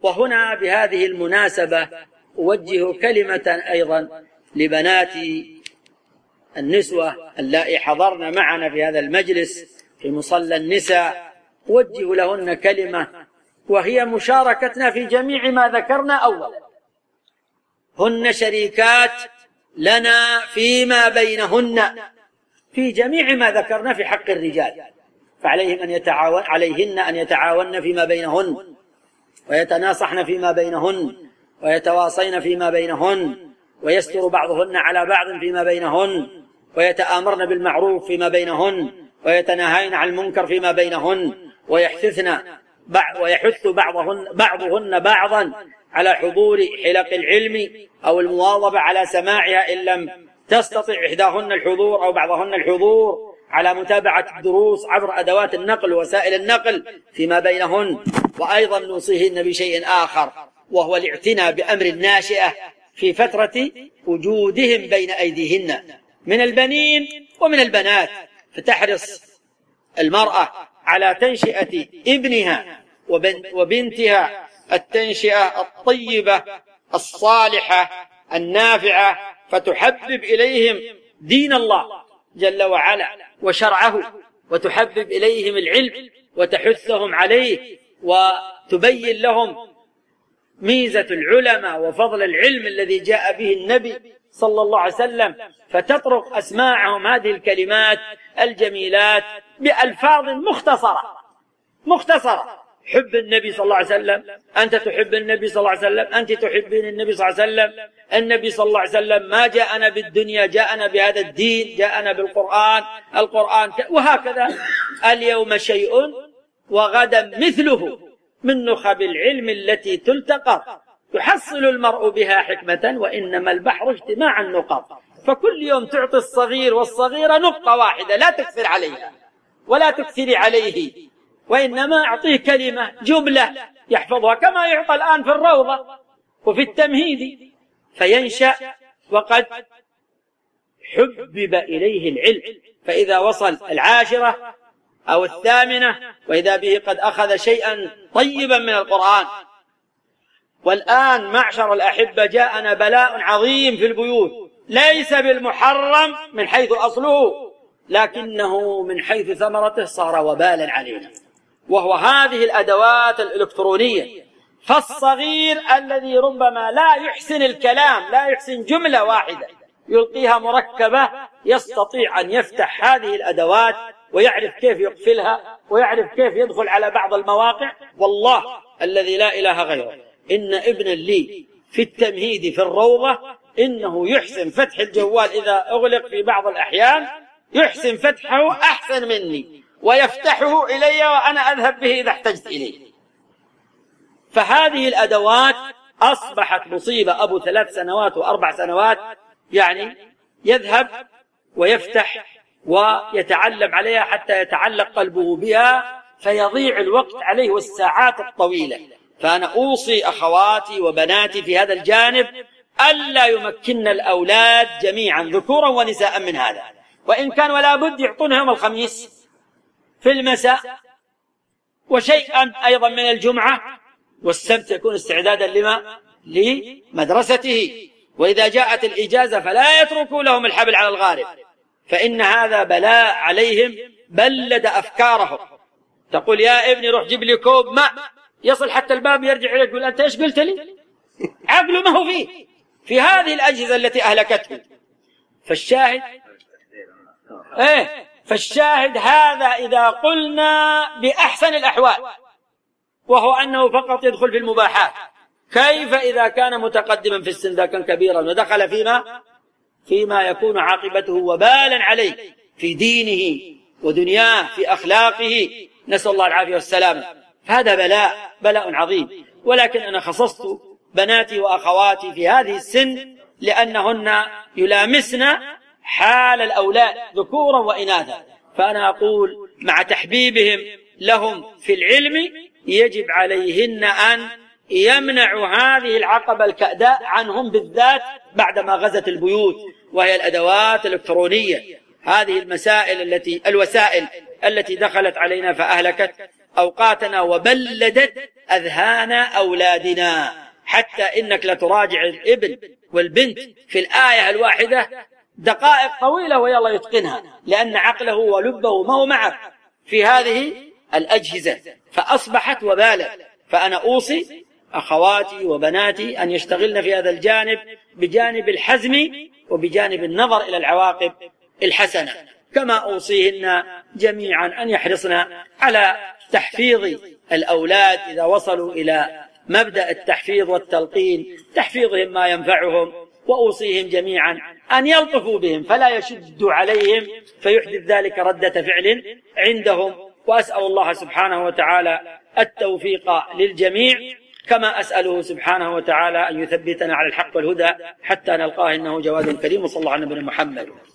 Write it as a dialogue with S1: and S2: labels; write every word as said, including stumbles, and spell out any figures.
S1: وهنا بهذه المناسبة أوجه كلمة أيضا لبنات النسوة اللائي حضرن معنا في هذا المجلس في مصلى النساء، أوجه لهن كلمة وهي مشاركتنا في جميع ما ذكرنا أولا. هن شريكات لنا فيما بينهن في جميع ما ذكرنا في حق الرجال، فعليهم أن يتعاون عليهن أن يتعاون فيما بينهن، ويتناصحن فيما بينهن، ويتواصين فيما بينهن، ويستر بعضهن على بعض فيما بينهن، ويتآمرن بالمعروف فيما بينهن، ويتناهين عن المنكر فيما بينهن، ويحثثن ويحث بعضهن بعضهن بعضا على حضور حلق العلم أو المواظبة على سماعها إن لم تستطع إحداهن الحضور أو بعضهن الحضور، على متابعة الدروس عبر أدوات النقل ووسائل النقل فيما بينهن. وأيضا نوصيهن بشيء آخر وهو الاعتناء بأمر الناشئة في فترة وجودهم بين أيديهن من البنين ومن البنات، فتحرص المرأة على تنشئة ابنها وبنتها التنشئة الطيبة الصالحة النافعة، فتحبب إليهم دين الله جل وعلا وشرعه، وتحبب إليهم العلم وتحثهم عليه، وتبين لهم ميزة العلماء وفضل العلم الذي جاء به النبي صلى الله عليه وسلم، فتطرق أسماعهم هذه الكلمات الجميلات بألفاظ مختصرة مختصرة حب النبي صلى الله عليه وسلم، أنت تحب النبي صلى الله عليه وسلم، أنت تحبين النبي صلى الله عليه وسلم، النبي صلى الله عليه وسلم ما جاءنا بالدنيا، جاءنا بهذا الدين، جاءنا بالقرآن، القرآن وهكذا. اليوم شيء وغدا مثله من نخب العلم التي تلتقط يحصل المرء بها حكمة، وإنما البحر اجتماع النقط. فكل يوم تعطي الصغير والصغيرة نقطة واحدة، لا تكثر عليها ولا تكثري عليه، وإنما أعطيه كلمة جملة يحفظها كما يعطى الآن في الروضة وفي التمهيد، فينشأ وقد حبب إليه العلم. فإذا وصل العاشرة أو الثامنة وإذا به قد أخذ شيئا طيبا من القرآن. والآن معشر الأحبة جاءنا بلاء عظيم في البيوت، ليس بالمحرم من حيث أصله، لكنه من حيث ثمرته صار وبالا علينا، وهو هذه الأدوات الإلكترونية. فالصغير الذي ربما لا يحسن الكلام، لا يحسن جملة واحدة يلقيها مركبة، يستطيع أن يفتح هذه الأدوات ويعرف كيف يقفلها ويعرف كيف يدخل على بعض المواقع. والله الذي لا إله غيره، إن ابنا لي في التمهيد في الروضة إنه يحسن فتح الجوال إذا أغلق في بعض الأحيان، يحسن فتحه أحسن مني، ويفتحه إلي وأنا أذهب به إذا احتجت إليه. فهذه الأدوات أصبحت مصيبة. أبو ثلاث سنوات وأربع سنوات يعني يذهب ويفتح ويتعلم عليها حتى يتعلق قلبه بها، فيضيع الوقت عليه والساعات الطويلة. فأنا أوصي أخواتي وبناتي في هذا الجانب ألا يمكن الأولاد جميعا ذكورا ونساء من هذا، وإن كان ولا بد يعطونها يوم الخميس في المساء، وشيئا أيضا من الجمعة، والسبت يكون استعدادا لما لمدرسته. وإذا جاءت الإجازة فلا يتركوا لهم الحبل على الغارب، فإن هذا بلاء عليهم بلد أفكارهم. تقول يا ابني روح جيب لي كوب ماء، يصل حتى الباب يرجع إليك يقول أنت إيش قلت لي؟ عقله ما هو فيه في هذه الأجهزة التي أهلكته. فالشاهد إيه فالشاهد هذا إذا قلنا بأحسن الأحوال، وهو أنه فقط يدخل في المباحات. كيف إذا كان متقدما في السن، إذا كان كبيرا ودخل فيما فيما يكون عاقبته وبالا عليه في دينه ودنياه في أخلاقه، نسأل الله العافية والسلامة. هذا بلاء بلاء عظيم. ولكن أنا خصصت بناتي وأخواتي في هذه السن لأنهن يلامسن حال الأولاد ذكورا وإناثا. فأنا أقول مع تحبيبهم لهم في العلم يجب عليهن أن يمنعوا هذه العقبة الكأداء عنهم، بالذات بعدما غزت البيوت، وهي الأدوات الإلكترونية. هذه المسائل التي الوسائل التي دخلت علينا فأهلكت أوقاتنا وبلدت أذهان أولادنا، حتى إنك لتراجع الابن والبنت في الآية الواحدة دقائق طويلة ويلا يتقنها، لأن عقله ولبه ما هو معك في هذه الأجهزة، فأصبحت وبالا. فأنا أوصي أخواتي وبناتي أن يشتغلن في هذا الجانب بجانب الحزم وبجانب النظر إلى العواقب الحسنة، كما أوصيهن جميعا أن يحرصن على تحفيظ الأولاد إذا وصلوا إلى مبدأ التحفيظ والتلقين، تحفيظهم ما ينفعهم. وأوصيهم جميعا أن يلطفوا بهم فلا يشدوا عليهم فيحدث ذلك ردة فعل عندهم. وأسأل الله سبحانه وتعالى التوفيق للجميع، كما أسأله سبحانه وتعالى أن يثبتنا على الحق والهدى حتى نلقاه إنه جواد كريم. وصلى الله على نبينا محمد.